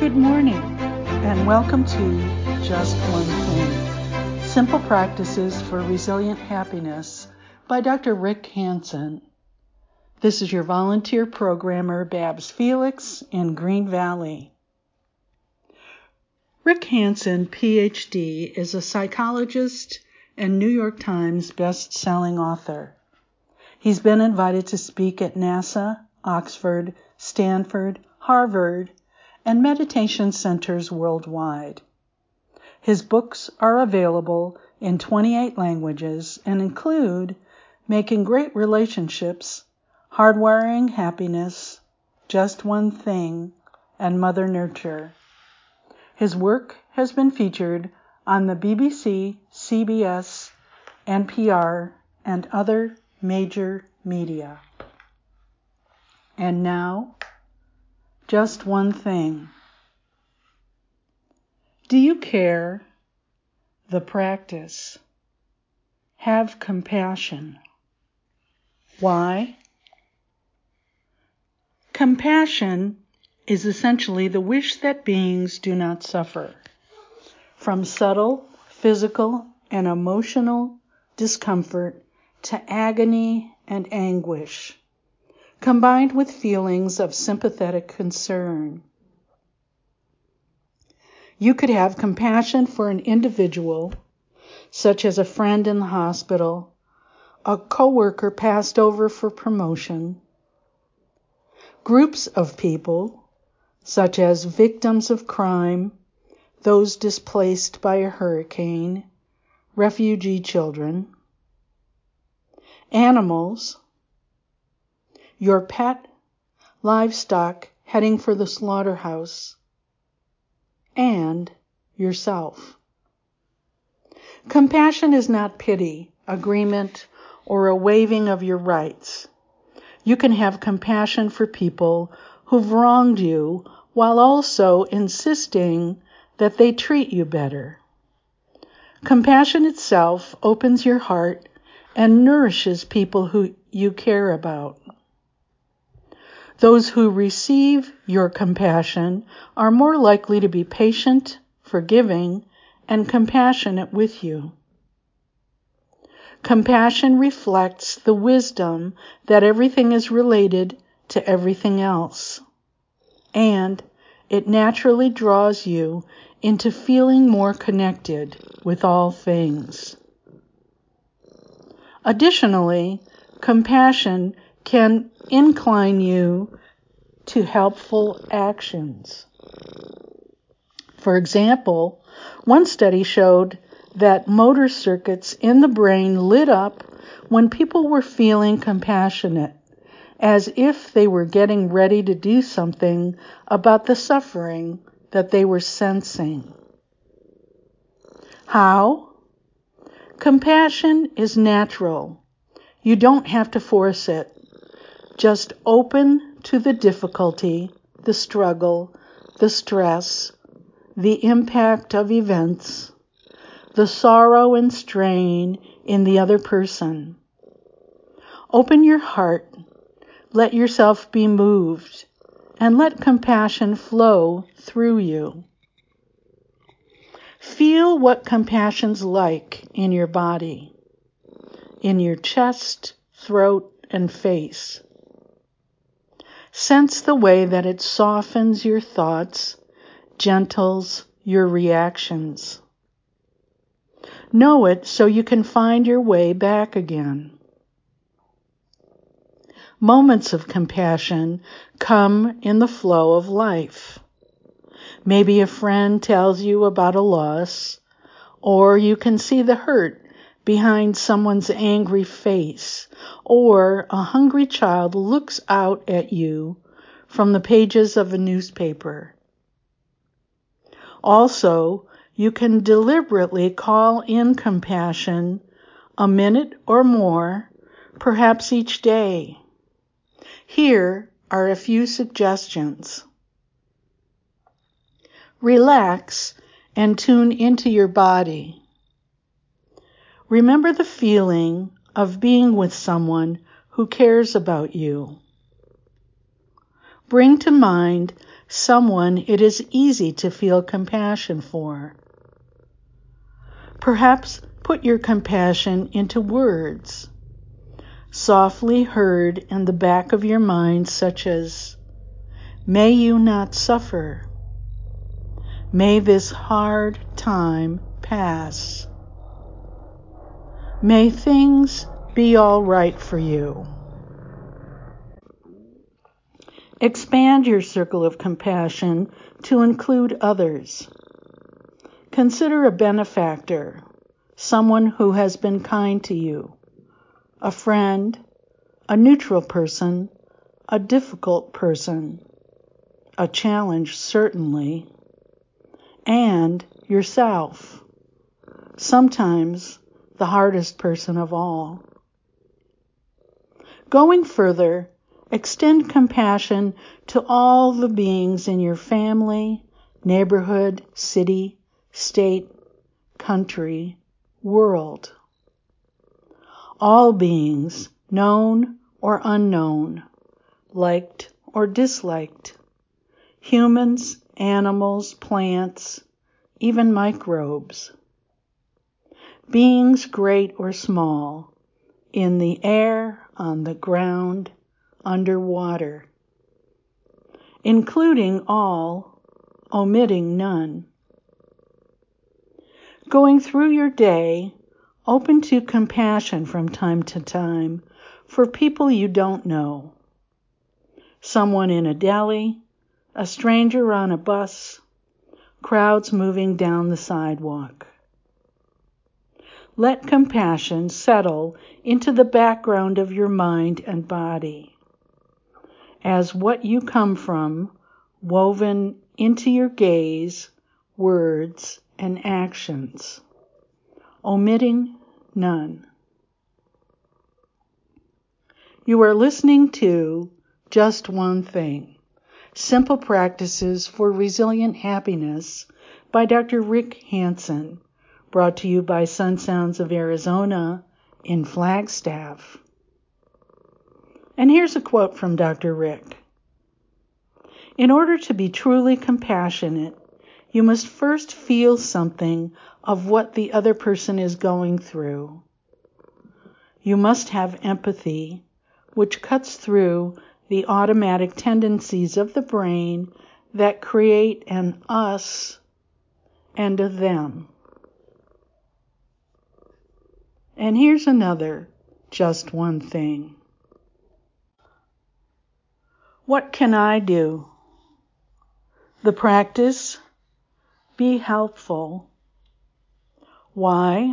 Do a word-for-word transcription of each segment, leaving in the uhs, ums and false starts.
Good morning, and welcome to Just One Thing, Simple Practices for Resilient Happiness by Doctor Rick Hanson. This is your volunteer programmer, Babs Felix, in Green Valley. Rick Hanson, P H D, is a psychologist and New York Times best-selling author. He's been invited to speak at NASA, Oxford, Stanford, Harvard, and meditation centers worldwide. His books are available in twenty-eight languages and include Making Great Relationships, Hardwiring Happiness, Just One Thing, and Mother Nurture. His work has been featured on the B B C, C B S, N P R, and other major media. And now, just one thing. Do you care? The practice. Have compassion. Why? Compassion is essentially the wish that beings do not suffer from subtle physical and emotional discomfort to agony and anguish, combined with feelings of sympathetic concern. You could have compassion for an individual, such as a friend in the hospital, a coworker passed over for promotion, groups of people, such as victims of crime, those displaced by a hurricane, refugee children, animals, your pet, livestock heading for the slaughterhouse, and yourself. Compassion is not pity, agreement, or a waiving of your rights. You can have compassion for people who've wronged you while also insisting that they treat you better. Compassion itself opens your heart and nourishes people who you care about. Those who receive your compassion are more likely to be patient, forgiving, and compassionate with you. Compassion reflects the wisdom that everything is related to everything else, and it naturally draws you into feeling more connected with all things. Additionally, compassion can incline you to helpful actions. For example, one study showed that motor circuits in the brain lit up when people were feeling compassionate, as if they were getting ready to do something about the suffering that they were sensing. How? Compassion is natural. You don't have to force it. Just open to the difficulty, the struggle, the stress, the impact of events, the sorrow and strain in the other person. Open your heart, let yourself be moved, and let compassion flow through you. Feel what compassion's like in your body, in your chest, throat, and face. Sense the way that it softens your thoughts, gentles your reactions. Know it so you can find your way back again. Moments of compassion come in the flow of life. Maybe a friend tells you about a loss, or you can see the hurt behind someone's angry face, or a hungry child looks out at you from the pages of a newspaper. Also, you can deliberately call in compassion a minute or more, perhaps each day. Here are a few suggestions. Relax and tune into your body. Remember the feeling of being with someone who cares about you. Bring to mind someone it is easy to feel compassion for. Perhaps put your compassion into words, softly heard in the back of your mind, such as, "May you not suffer. May this hard time pass. May things be all right for you." Expand your circle of compassion to include others. Consider a benefactor, someone who has been kind to you, a friend, a neutral person, a difficult person, a challenge certainly, and yourself, sometimes the hardest person of all. Going further, extend compassion to all the beings in your family, neighborhood, city, state, country, world. All beings, known or unknown, liked or disliked, humans, animals, plants, even microbes. Beings great or small, in the air, on the ground, underwater, including all, omitting none. Going through your day, open to compassion from time to time for people you don't know. Someone in a deli, a stranger on a bus, crowds moving down the sidewalk. Let compassion settle into the background of your mind and body as what you come from, woven into your gaze, words, and actions, omitting none. You are listening to Just One Thing, Simple Practices for Resilient Happiness by Doctor Rick Hanson, brought to you by Sun Sounds of Arizona in Flagstaff. And here's a quote from Doctor Rick. In order to be truly compassionate, you must first feel something of what the other person is going through. You must have empathy, which cuts through the automatic tendencies of the brain that create an us and a them. And here's another, just one thing. What can I do? The practice, be helpful. Why?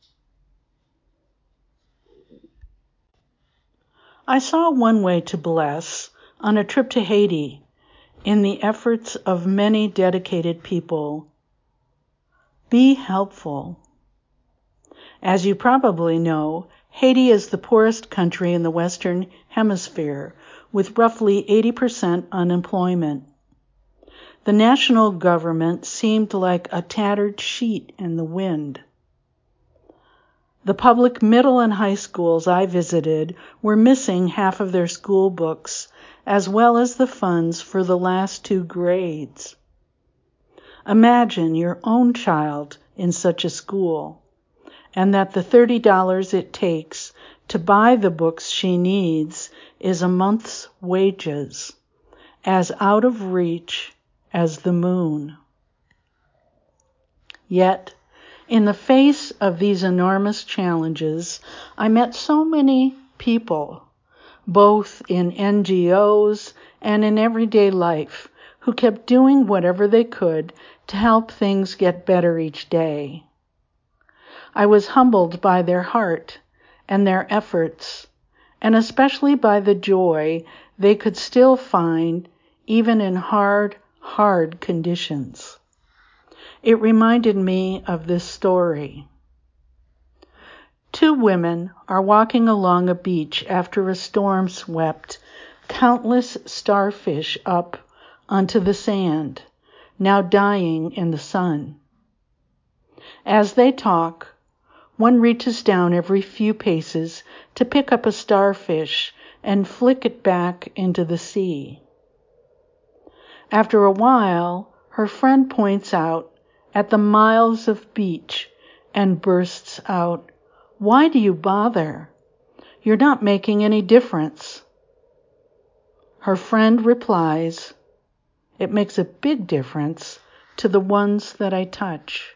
I saw one way to bless on a trip to Haiti in the efforts of many dedicated people. Be helpful. As you probably know, Haiti is the poorest country in the Western Hemisphere, with roughly eighty percent unemployment. The national government seemed like a tattered sheet in the wind. The public middle and high schools I visited were missing half of their school books, as well as the funds for the last two grades. Imagine your own child in such a school, and that the thirty dollars it takes to buy the books she needs is a month's wages, as out of reach as the moon. Yet, in the face of these enormous challenges, I met so many people, both in N G Os and in everyday life, who kept doing whatever they could to help things get better each day. I was humbled by their heart and their efforts, and especially by the joy they could still find even in hard, hard conditions. It reminded me of this story. Two women are walking along a beach after a storm swept countless starfish up onto the sand, now dying in the sun. As they talk, one reaches down every few paces to pick up a starfish and flick it back into the sea. After a while, her friend points out at the miles of beach and bursts out, "Why do you bother? You're not making any difference." Her friend replies, "It makes a big difference to the ones that I touch."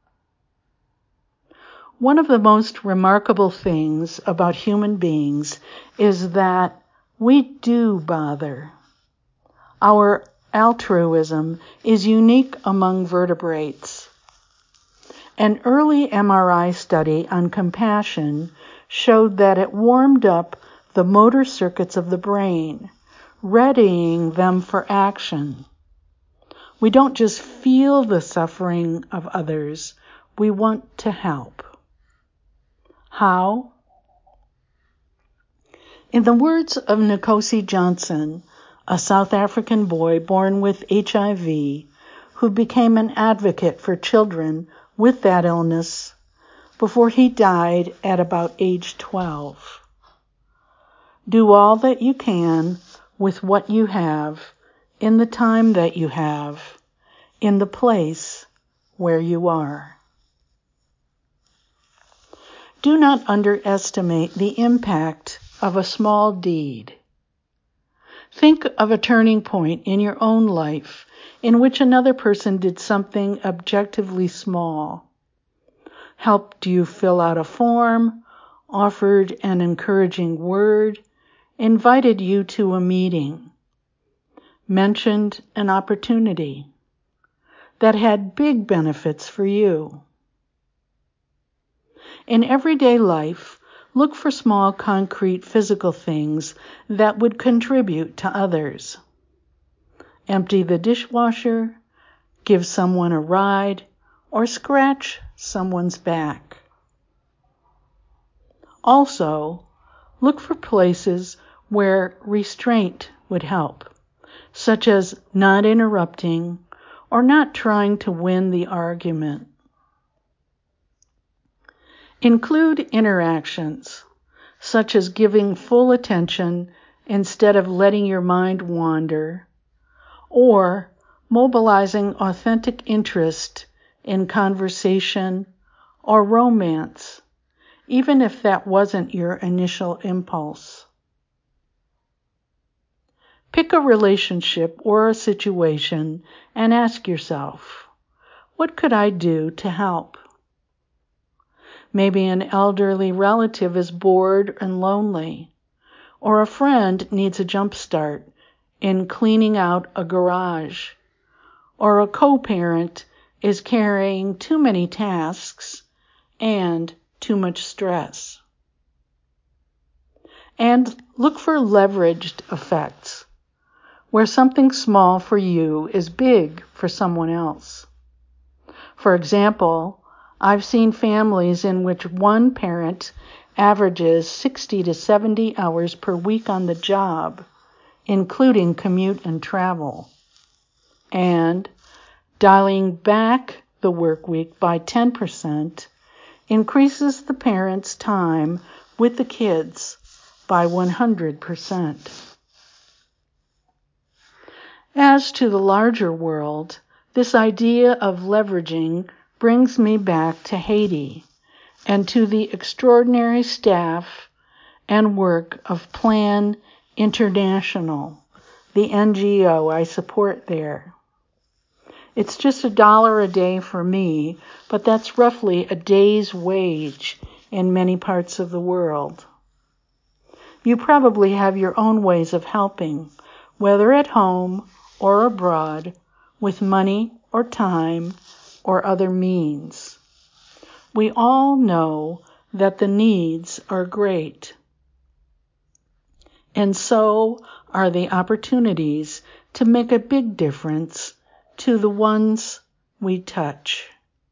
One of the most remarkable things about human beings is that we do bother. Our altruism is unique among vertebrates. An early M R I study on compassion showed that it warmed up the motor circuits of the brain, readying them for action. We don't just feel the suffering of others, we want to help. How? In the words of Nkosi Johnson, a South African boy born with H I V who became an advocate for children with that illness before he died at about age twelve. Do all that you can with what you have, in the time that you have, in the place where you are. Do not underestimate the impact of a small deed. Think of a turning point in your own life in which another person did something objectively small, helped you fill out a form, offered an encouraging word, invited you to a meeting, mentioned an opportunity that had big benefits for you. In everyday life, look for small, concrete, physical things that would contribute to others. Empty the dishwasher, give someone a ride, or scratch someone's back. Also, look for places where restraint would help, such as not interrupting or not trying to win the argument. Include interactions, such as giving full attention instead of letting your mind wander, or mobilizing authentic interest in conversation or romance, even if that wasn't your initial impulse. Pick a relationship or a situation and ask yourself, what could I do to help? Maybe an elderly relative is bored and lonely, or a friend needs a jump start in cleaning out a garage, or a co-parent is carrying too many tasks and too much stress. And look for leveraged effects, where something small for you is big for someone else. For example, I've seen families in which one parent averages sixty to seventy hours per week on the job, including commute and travel, and dialing back the work week by ten percent increases the parent's time with the kids by one hundred percent. As to the larger world, this idea of leveraging brings me back to Haiti and to the extraordinary staff and work of Plan International, the N G O I support there. It's just a dollar a day for me, but that's roughly a day's wage in many parts of the world. You probably have your own ways of helping, whether at home or abroad, with money or time or other means. We all know that the needs are great, and so are the opportunities to make a big difference to the ones we touch.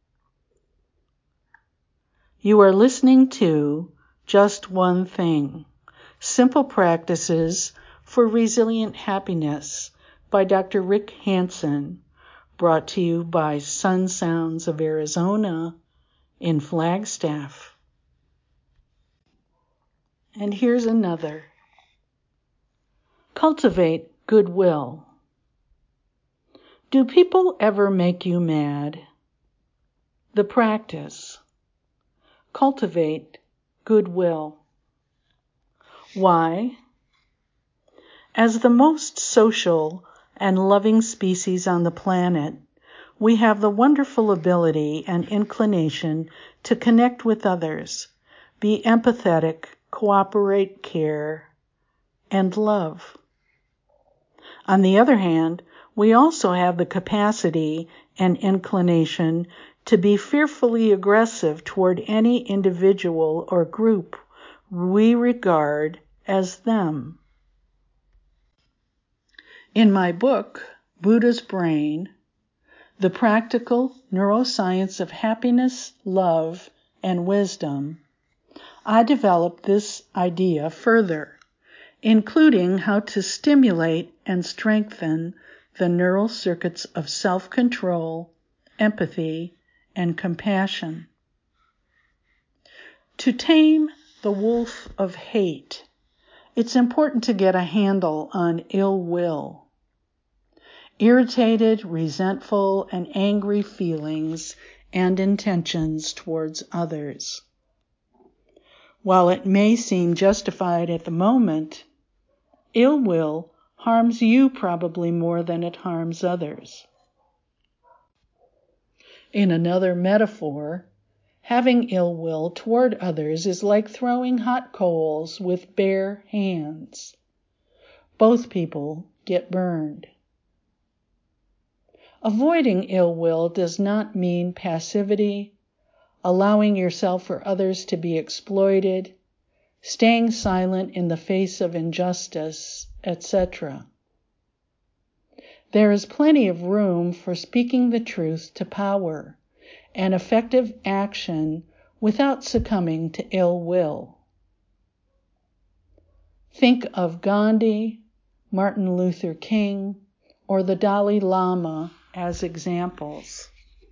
You are listening to Just One Thing, Simple Practices for Resilient Happiness by Doctor Rick Hanson, brought to you by Sun Sounds of Arizona in Flagstaff. And here's another. Cultivate goodwill. Do people ever make you mad? The practice. Cultivate goodwill. Why? As the most social and loving species on the planet, we have the wonderful ability and inclination to connect with others, be empathetic, cooperate, care, and love. On the other hand, we also have the capacity and inclination to be fearfully aggressive toward any individual or group we regard as them. In my book, Buddha's Brain, The Practical Neuroscience of Happiness, Love, and Wisdom, I developed this idea further, including how to stimulate and strengthen the neural circuits of self-control, empathy, and compassion. To tame the wolf of hate, it's important to get a handle on ill will. Irritated, resentful, and angry feelings and intentions towards others. While it may seem justified at the moment, ill will harms you probably more than it harms others. In another metaphor, having ill will toward others is like throwing hot coals with bare hands. Both people get burned. Avoiding ill will does not mean passivity, allowing yourself or others to be exploited, staying silent in the face of injustice, et cetera. There is plenty of room for speaking the truth to power and effective action without succumbing to ill will. Think of Gandhi, Martin Luther King, or the Dalai Lama as examples.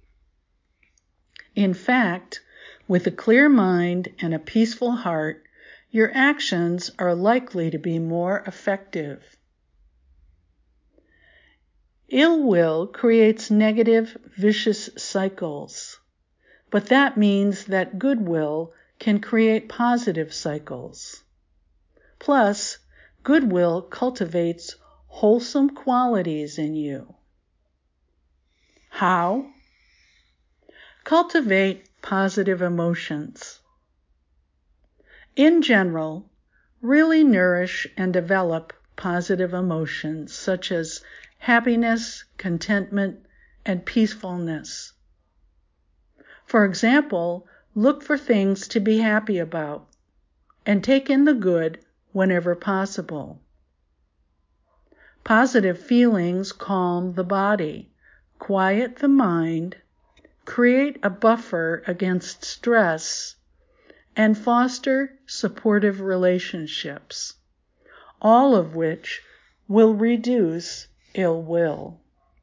In fact, with a clear mind and a peaceful heart, your actions are likely to be more effective. Ill will creates negative, vicious cycles, but that means that goodwill can create positive cycles. Plus, goodwill cultivates wholesome qualities in you. How? Cultivate positive emotions. In general, really nourish and develop positive emotions such as happiness, contentment, and peacefulness. For example, look for things to be happy about and take in the good whenever possible. Positive feelings calm the body, quiet the mind, create a buffer against stress, and foster supportive relationships, all of which will reduce ill will.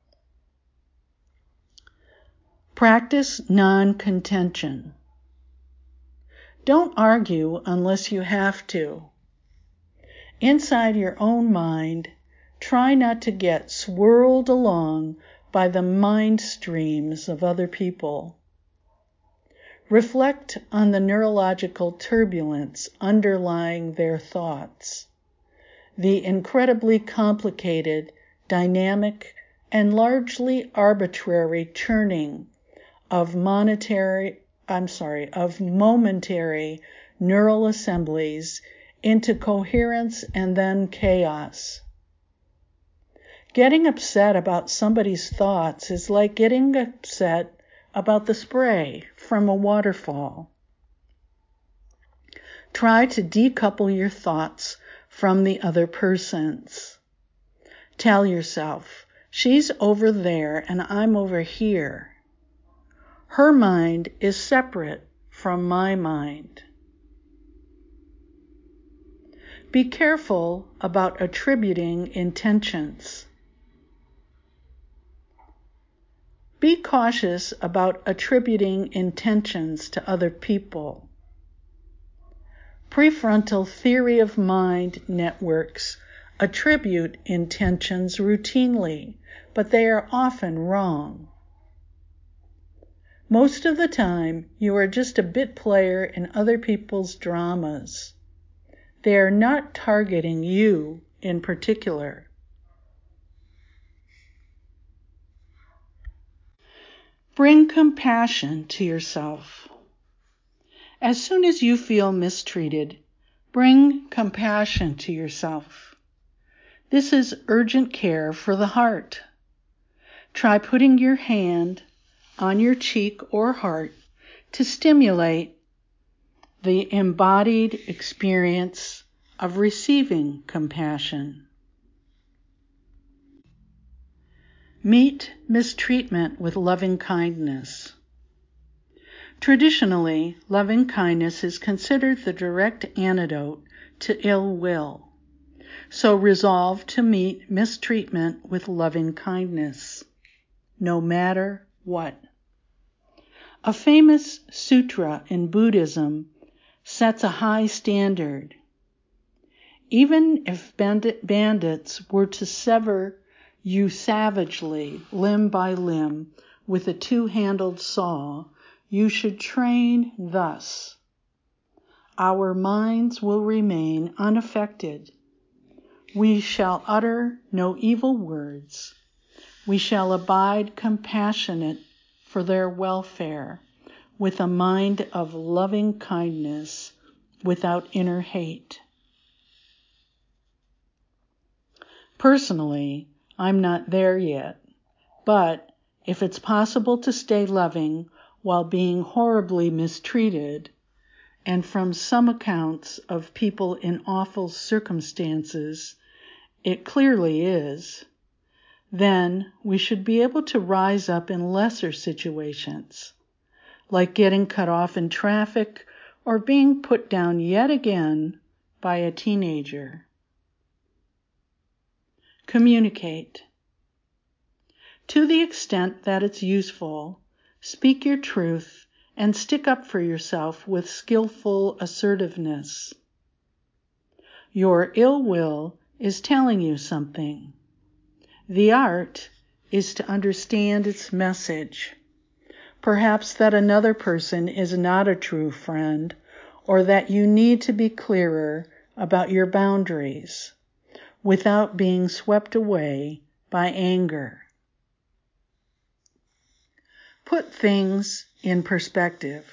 Practice non-contention. Don't argue unless you have to. Inside your own mind, try not to get swirled along by the mind streams of other people. Reflect on the neurological turbulence underlying their thoughts, the incredibly complicated, dynamic, and largely arbitrary turning of monetary, I'm sorry, of momentary neural assemblies into coherence and then chaos. Getting upset about somebody's thoughts is like getting upset about the spray from a waterfall. Try to decouple your thoughts from the other person's. Tell yourself, she's over there and I'm over here. Her mind is separate from my mind. Be careful about attributing intentions. Be cautious about attributing intentions to other people. Prefrontal theory of mind networks attribute intentions routinely, but they are often wrong. Most of the time, you are just a bit player in other people's dramas. They are not targeting you in particular. Bring compassion to yourself. As soon as you feel mistreated, bring compassion to yourself. This is urgent care for the heart. Try putting your hand on your cheek or heart to stimulate the embodied experience of receiving compassion. Meet mistreatment with loving kindness. Traditionally, loving kindness is considered the direct antidote to ill will. So resolve to meet mistreatment with loving kindness, no matter what. A famous sutra in Buddhism sets a high standard. Even if bandit, bandits were to sever you savagely, limb by limb, with a two-handled saw, you should train thus. Our minds will remain unaffected. We shall utter no evil words. We shall abide compassionate for their welfare, with a mind of loving kindness, without inner hate. Personally, I'm not there yet, but if it's possible to stay loving while being horribly mistreated, and from some accounts of people in awful circumstances, it clearly is, then we should be able to rise up in lesser situations, like getting cut off in traffic or being put down yet again by a teenager. Communicate. To the extent that it's useful, speak your truth and stick up for yourself with skillful assertiveness. Your ill will is telling you something. The art is to understand its message. Perhaps that another person is not a true friend, or that you need to be clearer about your boundaries without being swept away by anger. Put things in perspective.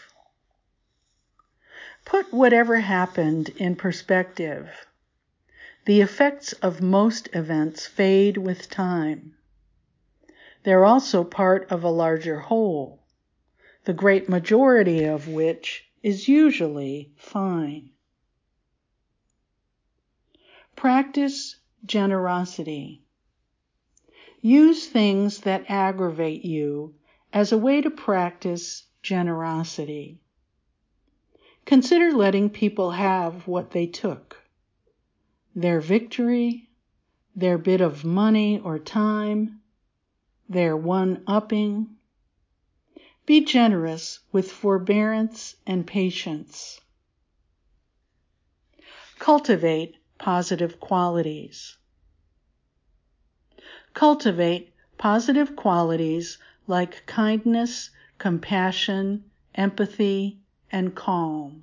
Put whatever happened in perspective. The effects of most events fade with time. They're also part of a larger whole, the great majority of which is usually fine. Practice generosity. Use things that aggravate you as a way to practice generosity. Consider letting people have what they took. Their victory, their bit of money or time, their one-upping. Be generous with forbearance and patience. Cultivate positive qualities. Cultivate positive qualities like kindness, compassion, empathy, and calm.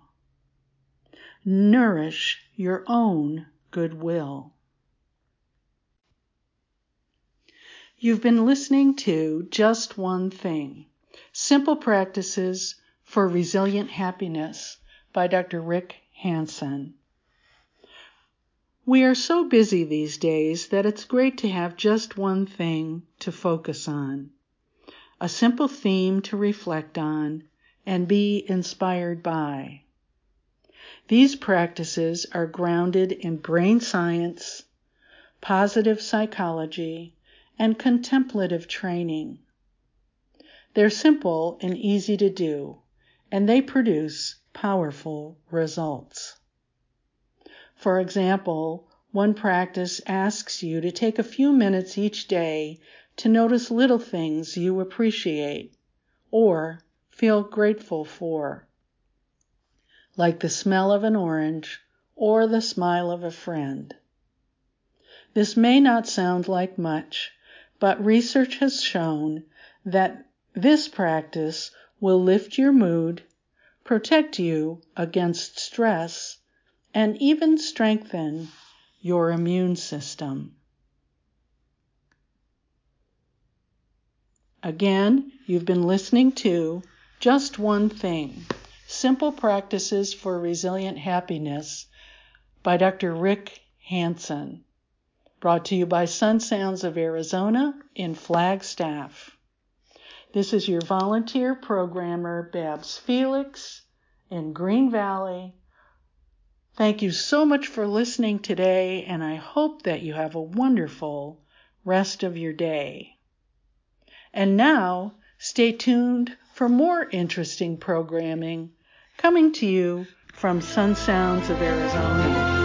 Nourish your own goodwill. You've been listening to Just One Thing, Simple Practices for Resilient Happiness by Doctor Rick Hanson. We are so busy these days that it's great to have just one thing to focus on, a simple theme to reflect on and be inspired by. These practices are grounded in brain science, positive psychology, and contemplative training. They're simple and easy to do, and they produce powerful results. For example, one practice asks you to take a few minutes each day to notice little things you appreciate or feel grateful for, like the smell of an orange or the smile of a friend. This may not sound like much, but research has shown that this practice will lift your mood, protect you against stress, and even strengthen your immune system. Again, you've been listening to Just One Thing, Simple Practices for Resilient Happiness by Doctor Rick Hanson, brought to you by Sun Sounds of Arizona in Flagstaff. This is your volunteer programmer, Babs Felix, in Green Valley. Thank you so much for listening today, and I hope that you have a wonderful rest of your day. And now, stay tuned for more interesting programming coming to you from Sun Sounds of Arizona.